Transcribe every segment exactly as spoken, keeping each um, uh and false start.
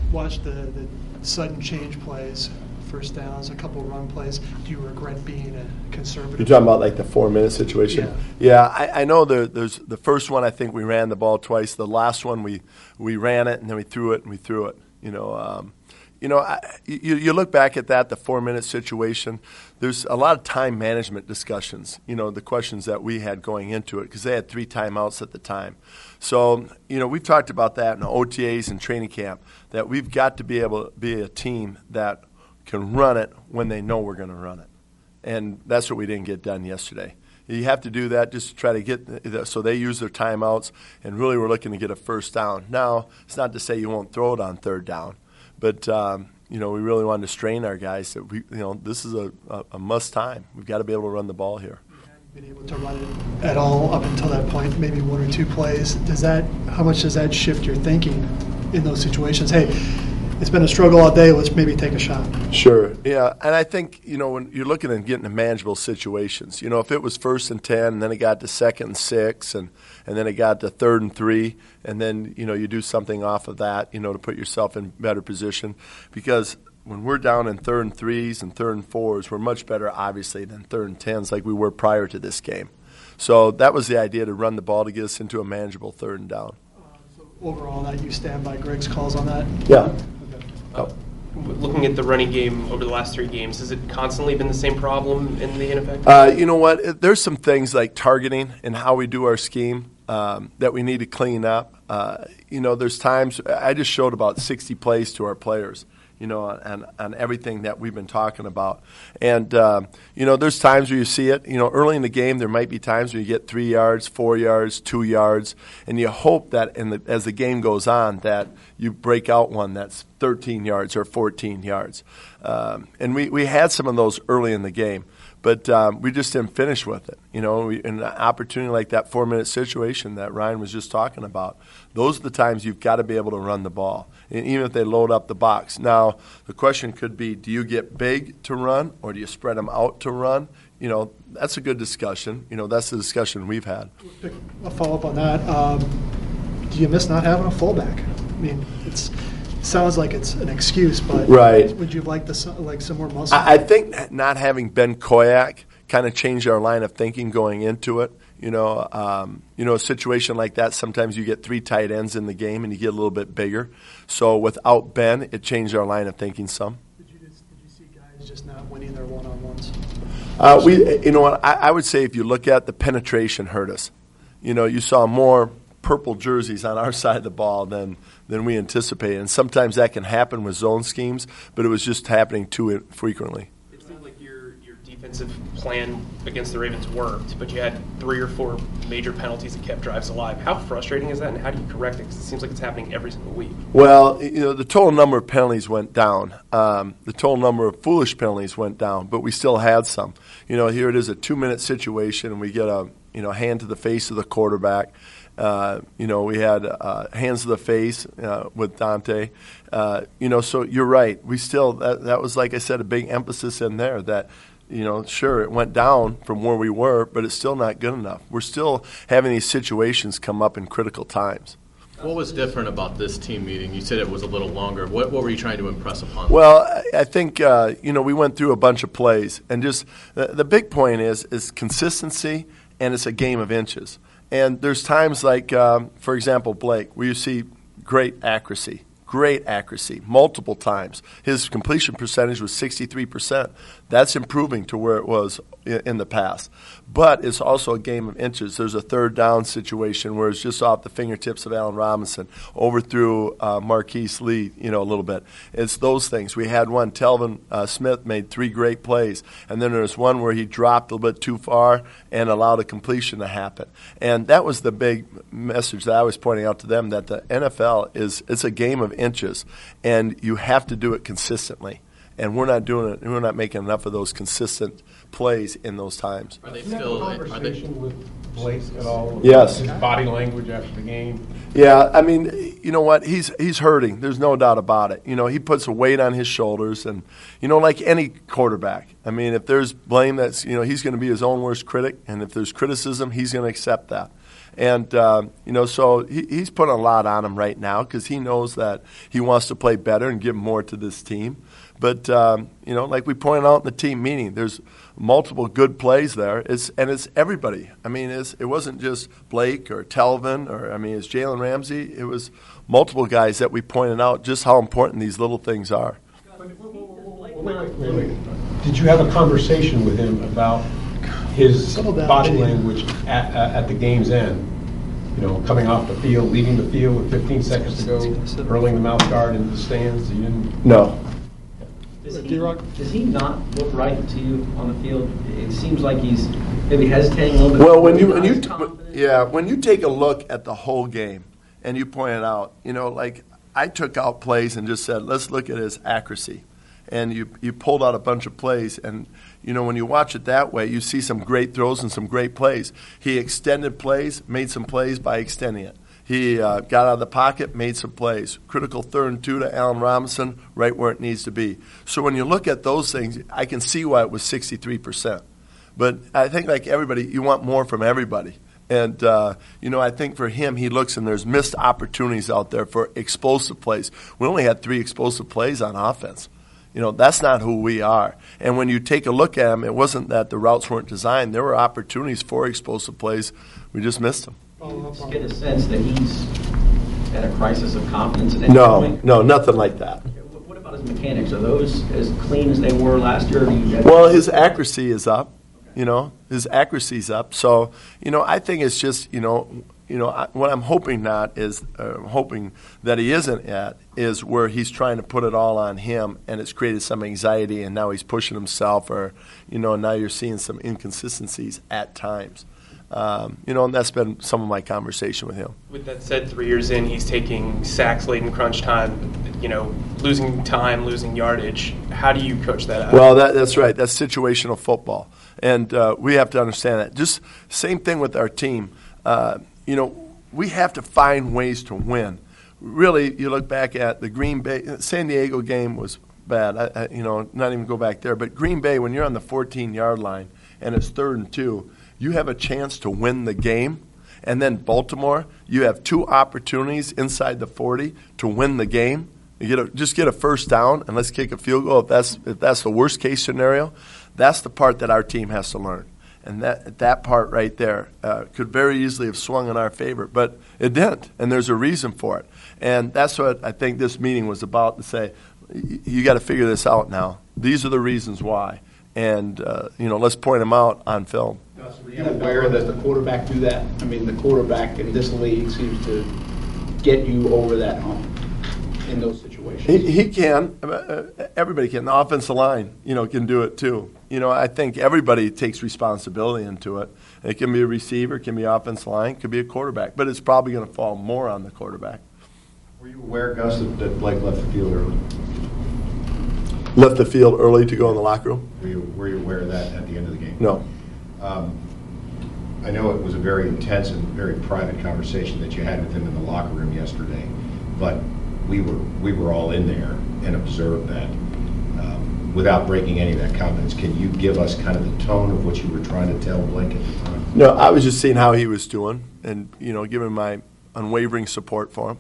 watch the, the sudden change plays, first downs, a couple run plays, do you regret being a conservative? You're talking about like the four-minute situation? Yeah, yeah I, I know there, there's the first one I think we ran the ball twice. The last one we, we ran it and then we threw it and we threw it. You know, um, you know, I, you, you look back at that, the four-minute situation, there's a lot of time management discussions, you know, the questions that we had going into it because they had three timeouts at the time. So, you know, we've talked about that in the O T As and training camp, that we've got to be able to be a team that can run it when they know we're going to run it. And that's what we didn't get done yesterday. You have to do that just to try to get – so they use their timeouts, and really we're looking to get a first down. Now, it's not to say you won't throw it on third down, but, um, you know, we really wanted to strain our guys that, we, you know, this is a, a, a must time. We've got to be able to run the ball here. Been able to run it at all up until that point, maybe one or two plays. Does that – how much does that shift your thinking in those situations? Hey, it's been a struggle all day. Let's maybe take a shot. Sure, yeah. And I think, you know, when you're looking at getting to manageable situations, you know, if it was first and ten, and then it got to second and six, and, and then it got to third and three, and then, you know, you do something off of that, you know, to put yourself in better position. Because when we're down in third and threes and third and fours, we're much better, obviously, than third and tens like we were prior to this game. So that was the idea, to run the ball to get us into a manageable third and down. Uh, so overall, that you stand by Greg's calls on that? Yeah. Uh, looking at the running game over the last three games, has it constantly been the same problem in the ineffective? Uh, you know what? There's some things like targeting and how we do our scheme um, that we need to clean up. Uh, you know, there's times – I just showed about sixty plays to our players, you know, on, on everything that we've been talking about. And, um, you know, there's times where you see it. You know, early in the game there might be times where you get three yards, four yards, two yards, and you hope that in the, as the game goes on that you break out one that's thirteen yards or fourteen yards. Um, and we, we had some of those early in the game. But um, we just didn't finish with it. You know, we, in an opportunity like that four-minute situation that Ryan was just talking about, those are the times you've got to be able to run the ball, and even if they load up the box. Now, the question could be, do you get big to run or do you spread them out to run? You know, that's a good discussion. You know, that's the discussion we've had. A follow-up on that. Um, do you miss not having a fullback? I mean, it's – sounds like it's an excuse, but right. would you like the like some more muscle? I, I think not having Ben Koyak kind of changed our line of thinking going into it. You know, um, you know, a situation like that, sometimes you get three tight ends in the game and you get a little bit bigger. So without Ben, it changed our line of thinking some. Did you, just, did you see guys just not winning their one-on-ones? Uh, we, you know what, I, I would say if you look at the penetration hurt us. You know, you saw more purple jerseys on our side of the ball than than we anticipated. And sometimes that can happen with zone schemes, but it was just happening too frequently. It seemed like your your defensive plan against the Ravens worked, but you had three or four major penalties that kept drives alive. How frustrating is that, and how do you correct it? Because it seems like it's happening every single week. Well, you know, the total number of penalties went down. Um, the total number of foolish penalties went down, but we still had some. You know, here it is a two-minute situation, and we get a you know hand to the face of the quarterback. Uh, you know, we had uh, hands to the face uh, with Dante. Uh, you know, so you're right. We still that, that was, like I said, a big emphasis in there that, you know, sure, it went down from where we were, but it's still not good enough. We're still having these situations come up in critical times. What was different about this team meeting? You said it was a little longer. What, what were you trying to impress upon them? Well, I think, uh, you know, we went through a bunch of plays. And just the, the big point is is consistency, and it's a game of inches. And there's times like, um, for example, Blake, where you see great accuracy, great accuracy, multiple times. His completion percentage was sixty-three percent. That's improving to where it was in the past. But it's also a game of inches. There's a third down situation where it's just off the fingertips of Allen Robinson, overthrew uh, Marquise Lee, you know, a little bit. It's those things. We had one, Telvin uh, Smith made three great plays, and then there's one where he dropped a little bit too far and allowed a completion to happen. And that was the big message that I was pointing out to them, that the N F L is it's a game of inches, and you have to do it consistently. And we're not doing it. We're not making enough of those consistent plays in those times. Are they Did you have still? a Are conversation they, with Blake at all? Yes. His body language after the game. Yeah, I mean, you know what? He's he's hurting. There's no doubt about it. You know, he puts a weight on his shoulders, and you know, like any quarterback. I mean, if there's blame, that's you know, he's going to be his own worst critic, and if there's criticism, he's going to accept that. And, uh, you know, so he, he's putting a lot on him right now because he knows that he wants to play better and give more to this team. But, um, you know, like we pointed out in the team meeting, there's multiple good plays there. It's, and it's everybody. I mean, it's, it wasn't just Blake or Telvin or, I mean, it's Jalen Ramsey. It was multiple guys that we pointed out just how important these little things are. Wait, wait, wait, wait. Did you have a conversation with him about his Settle down, body Jay. language at, at at the game's end? You know, coming off the field, leaving the field with fifteen seconds to go, hurling the mouth guard into the stands. You didn't. No. Does he, D-Rock? does he not look right to you on the field? It seems like he's maybe hesitating a little bit. Well, when you when you Not as confident. yeah when you take a look at the whole game and you point it out, you know, like I took out plays and just said, let's look at his accuracy, and you you pulled out a bunch of plays, and you know when you watch it that way, you see some great throws and some great plays. He extended plays, made some plays by extending it. He uh, got out of the pocket, made some plays. Critical third and two to Allen Robinson, right where it needs to be. So when you look at those things, I can see why it was sixty-three percent. But I think like everybody, you want more from everybody. And, uh, you know, I think for him, he looks and there's missed opportunities out there for explosive plays. We only had three explosive plays on offense. You know, that's not who we are. And when you take a look at him, it wasn't that the routes weren't designed. There were opportunities for explosive plays. We just missed them. Just get a sense that he's at a crisis of confidence at any No, point. no, nothing like that. What what about his mechanics? Are those as clean as they were last year? Or do you have- Well, his accuracy is up. You know, his accuracy's up. So, you know, I think it's just, you know, you know, I, what I'm hoping not is, uh, hoping that he isn't at is where he's trying to put it all on him, and it's created some anxiety, and now he's pushing himself, or, you know, now you're seeing some inconsistencies at times. Um, you know, and that's been some of my conversation with him. With that said, three years in, he's taking sacks late in crunch time, you know, losing time, losing yardage. How do you coach that out? Well, that, that's right. That's situational football. And uh, we have to understand that. Just same thing with our team. Uh, you know, we have to find ways to win. Really, you look back at the Green Bay, San Diego game was bad. I, I, you know, not even go back there. But Green Bay, when you're on the fourteen-yard line and it's third and two, you have a chance to win the game. And then Baltimore, you have two opportunities inside the forty to win the game. You get a, just get a first down and let's kick a field goal. If that's if that's the worst case scenario, that's the part that our team has to learn. And that that part right there uh, could very easily have swung in our favor, but it didn't. And there's a reason for it. And that's what I think this meeting was about, to say, you got to figure this out now. These are the reasons why. And, uh, you know, let's point them out on film. Were you aware that the quarterback do that? I mean, the quarterback in this league seems to get you over that hump in those situations. He, he can. Uh, Everybody can. The offensive line, you know, can do it too. You know, I think everybody takes responsibility into it. It can be a receiver, it can be offensive line, it could be a quarterback, but it's probably going to fall more on the quarterback. Were you aware, Gus, that, that Blake left the field early? Left the field early to go in the locker room? Were you, were you aware of that at the end of the game? No. Um, I know it was a very intense and very private conversation that you had with him in the locker room yesterday, but we were we were all in there and observed that. Um, without breaking any of that confidence, can you give us kind of the tone of what you were trying to tell Blake at the time? No, I was just seeing how he was doing and, you know, giving my unwavering support for him.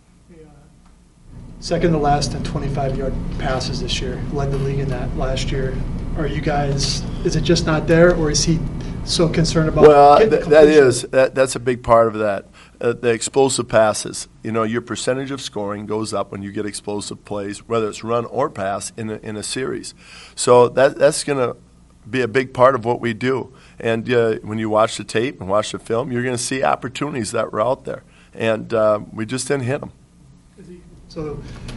Second to last in twenty-five-yard passes this year. Led the league in that last year. Are you guys, is it just not there, or is he so concerned about Well, getting th- that completion? is that, that's a big part of that. Uh, the explosive passes. You know, your percentage of scoring goes up when you get explosive plays, whether it's run or pass in a, in a series. So that that's going to be a big part of what we do. And uh, when you watch the tape and watch the film, you're going to see opportunities that were out there, and uh, we just didn't hit them. Is he so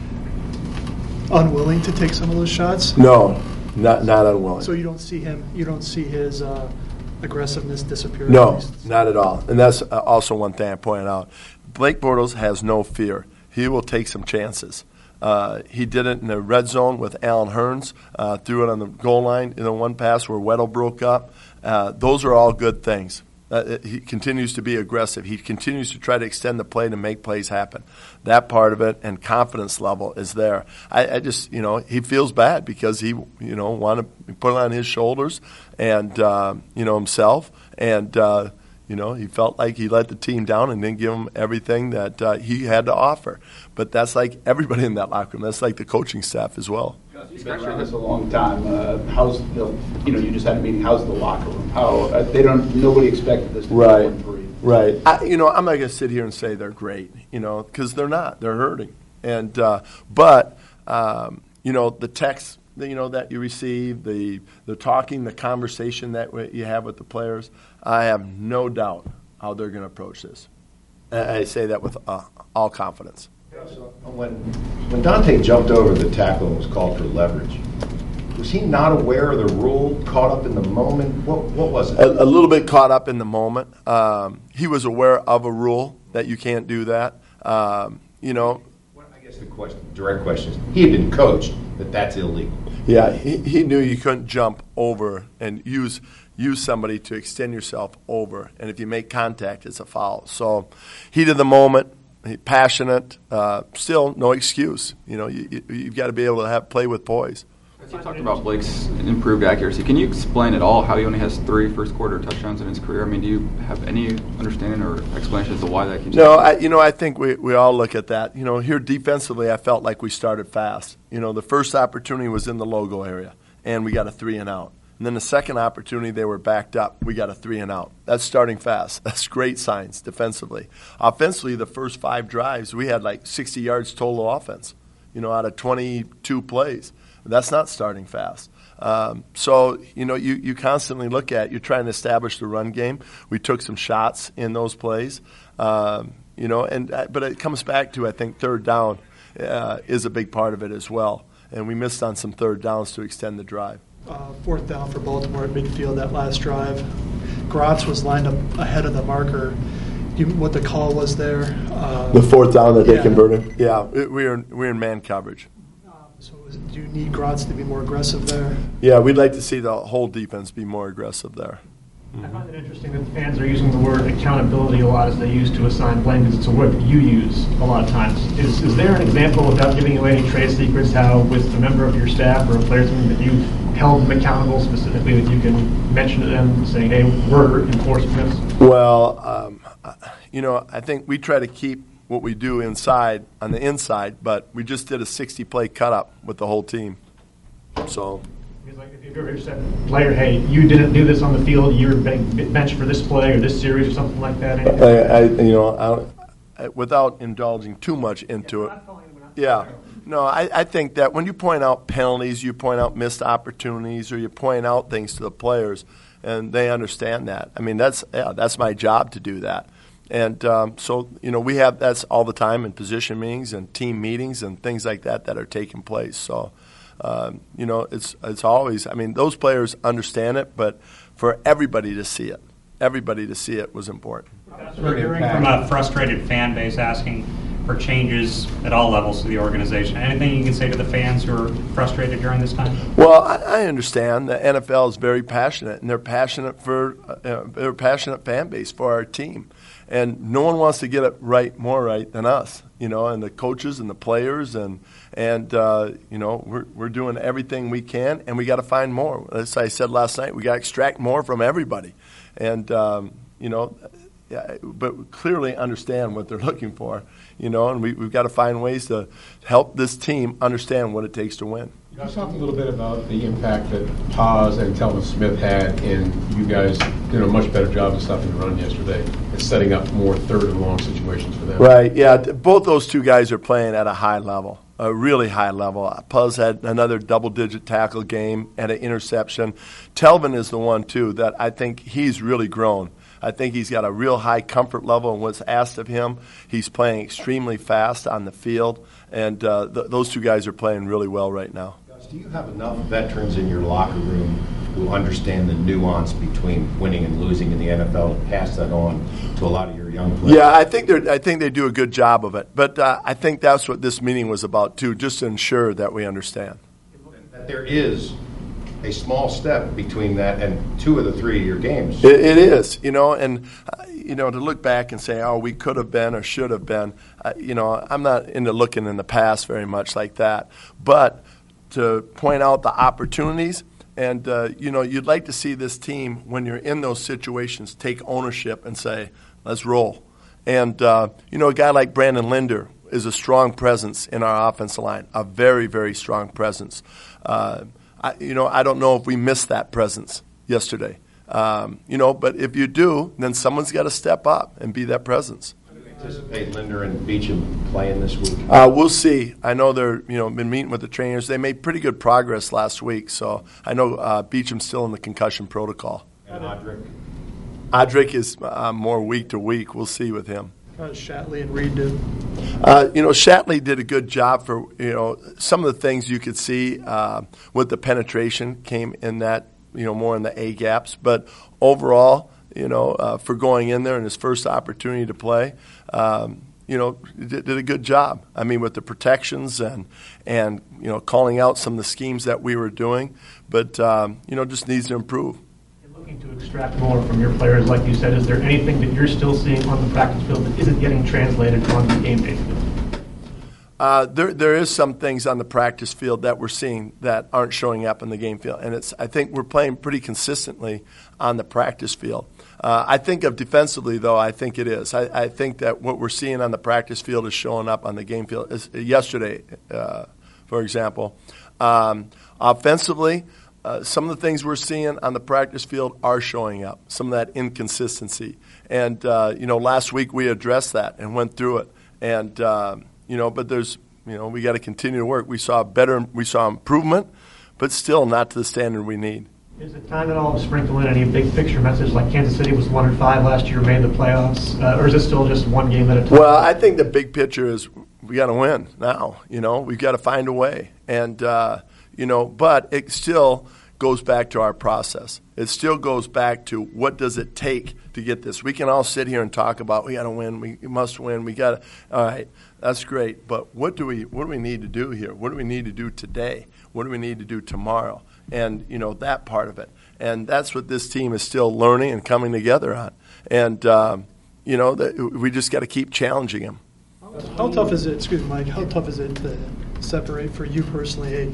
unwilling to take some of those shots? No, not not unwilling. So you don't see him, you don't see his uh, aggressiveness disappear? No, at least? not at all. And that's uh, also one thing I pointed out. Blake Bortles has no fear. He will take some chances. Uh, he did it in the red zone with Allen Hurns, uh, threw it on the goal line in the one pass where Weddle broke up. Uh, those are all good things. Uh, he continues to be aggressive. He continues to try to extend the play to make plays happen. That part of it and confidence level is there. I, I just, you know, he feels bad because he, you know, wanted to put it on his shoulders and, uh, you know, himself. And, uh, You know, he felt like he let the team down and didn't give them everything that uh, he had to offer. But that's like everybody in that locker room. That's like the coaching staff as well. You've been around this a long time. Uh, how's the, you know, you just had a meeting. How's the locker room? How uh, they don't. Nobody expected this to be Right. one three. Right. I, you know, I'm not going to sit here and say they're great, you know, because they're not. They're hurting. And uh, but um, you know, the text, you know, that you receive, the the talking, the conversation that you have with the players, I have no doubt how they're going to approach this. I I say that with uh, all confidence. When, when Dante jumped over the tackle and was called for leverage, was he not aware of the rule, caught up in the moment? What, what was it? A, a little bit caught up in the moment. Um, he was aware of a rule that you can't do that. Um, you know. Well, I guess the question, direct question is, he had been coached that that's illegal. Yeah, he, he knew you couldn't jump over and use use somebody to extend yourself over, and if you make contact, it's a foul. So, heat of the moment, passionate, uh, still no excuse. You know, you, you, you've got to be able to have play with poise. You talked about Blake's improved accuracy. Can you explain at all how he only has three first-quarter touchdowns in his career? I mean, do you have any understanding or explanation as to why that keeps No, happening? I, you know, I think we, we all look at that. You know, here defensively, I felt like we started fast. You know, the first opportunity was in the logo area, and we got a three and out. And then the second opportunity, they were backed up. We got a three and out. That's starting fast. That's great signs defensively. Offensively, the first five drives, we had like sixty yards total offense, you know, out of twenty-two plays. That's not starting fast. Um, so, you know, you, you constantly look at, you're trying to establish the run game. We took some shots in those plays, um, you know, and but it comes back to, I think, third down uh, is a big part of it as well. And we missed on some third downs to extend the drive. Uh, fourth down for Baltimore at midfield that last drive. Gratz was lined up ahead of the marker. You, what the call was there? Uh, The fourth down that they yeah. converted? Yeah, it, we were, we were in man coverage. So is, do you need Gratz to be more aggressive there? Yeah, we'd like to see the whole defense be more aggressive there. I find it interesting that the fans are using the word accountability a lot as they use to assign blame, because it's a word that you use a lot of times. Is, is there an example, without giving away any trade secrets, how with a member of your staff or a player team that you've held them accountable specifically, that you can mention to them saying, hey, we're enforcing this? Well, um, you know, I think we try to keep what we do inside on the inside, but we just did a sixty-play cut-up with the whole team. So, Because like if you've ever said, player, hey, you didn't do this on the field, you were ben- benched for this play or this series or something like that. anything I, like that? I, you know, I, I, without indulging too much into it, yeah. No, I, I think that when you point out penalties, you point out missed opportunities, or you point out things to the players, and they understand that. I mean, that's yeah, that's my job to do that. And um, so, you know, we have that's all the time in position meetings and team meetings and things like that that are taking place. So, um, you know, it's it's always, I mean, those players understand it, but for everybody to see it, everybody to see it was important. We're hearing from a frustrated fan base asking for changes at all levels of the organization. Anything you can say to the fans who are frustrated during this time? Well, I, I understand the N F L is very passionate, and they're passionate for uh, they're a passionate fan base for our team, and no one wants to get it right more right than us, you know, and the coaches and the players, and and uh, you know we're we're doing everything we can, and we got to find more. As I said last night, we got to extract more from everybody, and um, you know. Yeah, but clearly understand what they're looking for, you know, and we, we've got to find ways to help this team understand what it takes to win. You guys talked a little bit about the impact that Paz and Telvin Smith had, and you guys did a much better job of stopping the run yesterday and setting up more third and long situations for them. Right, yeah. Both those two guys are playing at a high level, a really high level. Paz had another double-digit tackle game and an interception. Telvin is the one, too, that I think he's really grown. I think he's got a real high comfort level in what's asked of him. He's playing extremely fast on the field, and uh, th- those two guys are playing really well right now. Gus, do you have enough veterans in your locker room who understand the nuance between winning and losing in the N F L to pass that on to a lot of your young players? Yeah, I think they I think they do a good job of it. But uh, I think that's what this meeting was about, too, just to ensure that we understand. That there is a small step between that and two of the three of your games. It, it is, you know, and, uh, you know, to look back and say, oh, we could have been or should have been, uh, you know, I'm not into looking in the past very much like that. But to point out the opportunities, And, uh, you know, you'd like to see this team, when you're in those situations, take ownership and say, let's roll. And, uh, you know, a guy like Brandon Linder is a strong presence in our offensive line, a very, very strong presence. Uh, I, you know, I don't know if we missed that presence yesterday. Um, you know, but if you do, then someone's got to step up and be that presence. Anticipate Linder and Beecham playing this week? Uh, we'll see. I know they're, you know, been meeting with the trainers. They made pretty good progress last week, so I know uh, Beecham's still in the concussion protocol. And Audric? Audric is uh, more week to week. We'll see with him. How does Shatley and Reed do? Uh, you know, Shatley did a good job for, you know, some of the things you could see uh, with the penetration came in that, you know, more in the A gaps. But overall, you know, uh, for going in there in his first opportunity to play, um, you know, did, did a good job. I mean, with the protections and, and, you know, calling out some of the schemes that we were doing. But, um, you know, just needs to improve. You're looking to extract more from your players, like you said. Is there anything that you're still seeing on the practice field that isn't getting translated on the game day field? Uh, there, there is some things on the practice field that we're seeing that aren't showing up in the game field, and it's. I think we're playing pretty consistently on the practice field. Uh, I think of defensively, though. I think it is. I, I think that what we're seeing on the practice field is showing up on the game field. As, yesterday, uh, for example, um, offensively, uh, some of the things we're seeing on the practice field are showing up. Some of that inconsistency, and uh, you know, last week we addressed that and went through it, and. Uh, You know, but there's, you know, we got to continue to work. We saw better, we saw improvement, but still not to the standard we need. Is it time at all to sprinkle in any big picture message, like Kansas City was one and five last year, made the playoffs, uh, or is it still just one game at a time? Well, I think the big picture is we got to win now. You know, we've got to find a way, and uh, you know, but it still goes back to our process. It still goes back to what does it take to get this. We can all sit here and talk about we got to win, we must win, we got to. All right, that's great, but what do we what do we need to do here? What do we need to do today? What do we need to do tomorrow? And you know that part of it, and that's what this team is still learning and coming together on. And um, you know that we just got to keep challenging them. How tough is it? Excuse me, Mike. How tough is it to separate for you personally? Hey,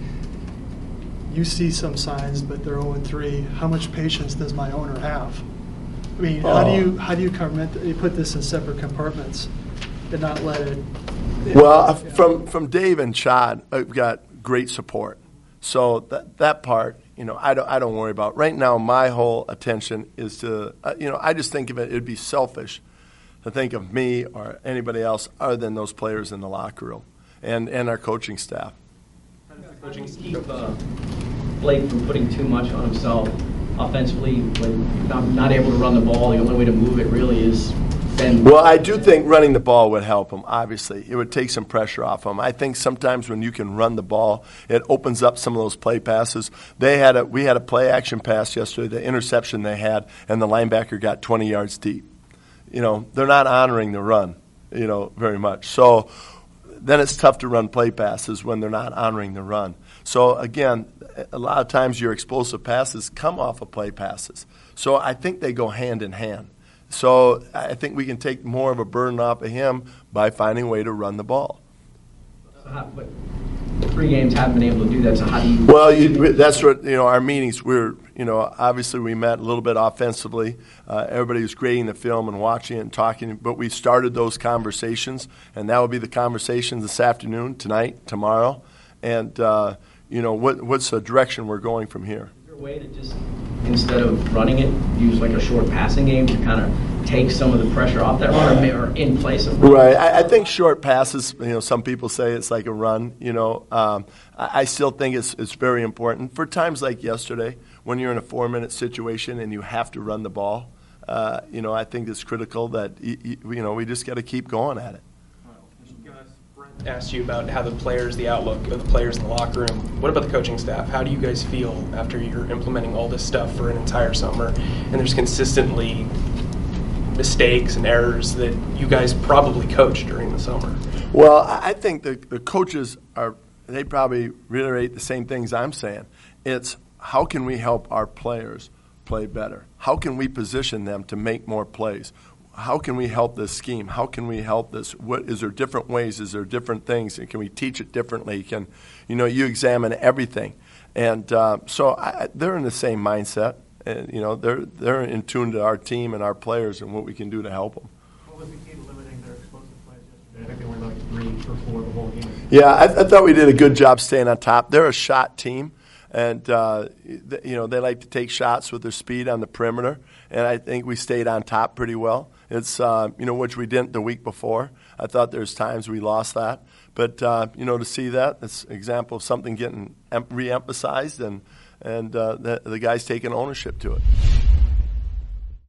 you see some signs, but they're oh and three. How much patience does my owner have? I mean, oh. how do you how do you, comment, you put this in separate compartments and not let it? Well, you know. from from Dave and Chad, I've got great support. So that that part, you know, I don't I don't worry about. Right now, my whole attention is to, uh, you know, I just think of it. It'd be selfish to think of me or anybody else other than those players in the locker room and and our coaching staff. Coaching keep uh, Blake from putting too much on himself offensively when you're not, not able to run the ball. The only way to move it really is bend. Well, I do think running the ball would help him, obviously. It would take some pressure off him. I think sometimes when you can run the ball, it opens up some of those play passes. They had a, we had a play-action pass yesterday, the interception they had, and the linebacker got twenty yards deep. You know, they're not honoring the run, you know, very much. So then it's tough to run play passes when they're not honoring the run. So, again, a lot of times your explosive passes come off of play passes. So I think they go hand in hand. So I think we can take more of a burden off of him by finding a way to run the ball. So how, but three games haven't been able to do that, so how do you... Well, you, that's what, you know, our meetings, we're, you know, obviously we met a little bit offensively. Uh, everybody was grading the film and watching it and talking, but we started those conversations, and that will be the conversations this afternoon, tonight, tomorrow. And, uh, you know, what, what's the direction we're going from here? Is there a way to just, instead of running it, use like a short passing game to kind of take some of the pressure off that run, or, or in place of running? Right. I, I think short passes, you know, some people say it's like a run, you know. Um, I, I still think it's, it's very important. For times like yesterday, when you're in a four-minute situation and you have to run the ball, uh, you know, I think it's critical that, you, you know, we just got to keep going at it. Asked you about how the players, the outlook of the players in the locker room. What about the coaching staff? How do you guys feel after you're implementing all this stuff for an entire summer, and there's consistently mistakes and errors that you guys probably coached during the summer? Well, I think the, the coaches are, they probably reiterate the same things I'm saying. It's how can we help our players play better? How can we position them to make more plays? how can we help this scheme? How can we help this? What is there different ways? Is there different things? And can we teach it differently? Can, you know, you examine everything, and uh, so I, they're in the same mindset. And you know, they're they're in tune to our team and our players and what we can do to help them. What was the key to limiting their explosive plays yesterday? I think they were like three or four the whole game. Yeah, I, I thought we did a good job staying on top. They're a shot team. And, uh, th- you know, they like to take shots with their speed on the perimeter. And I think we stayed on top pretty well. It's, uh, you know, which we didn't the week before. I thought there's times we lost that. But, uh, you know, to see that, it's an example of something getting em- re-emphasized and, and uh, the, the guys taking ownership to it.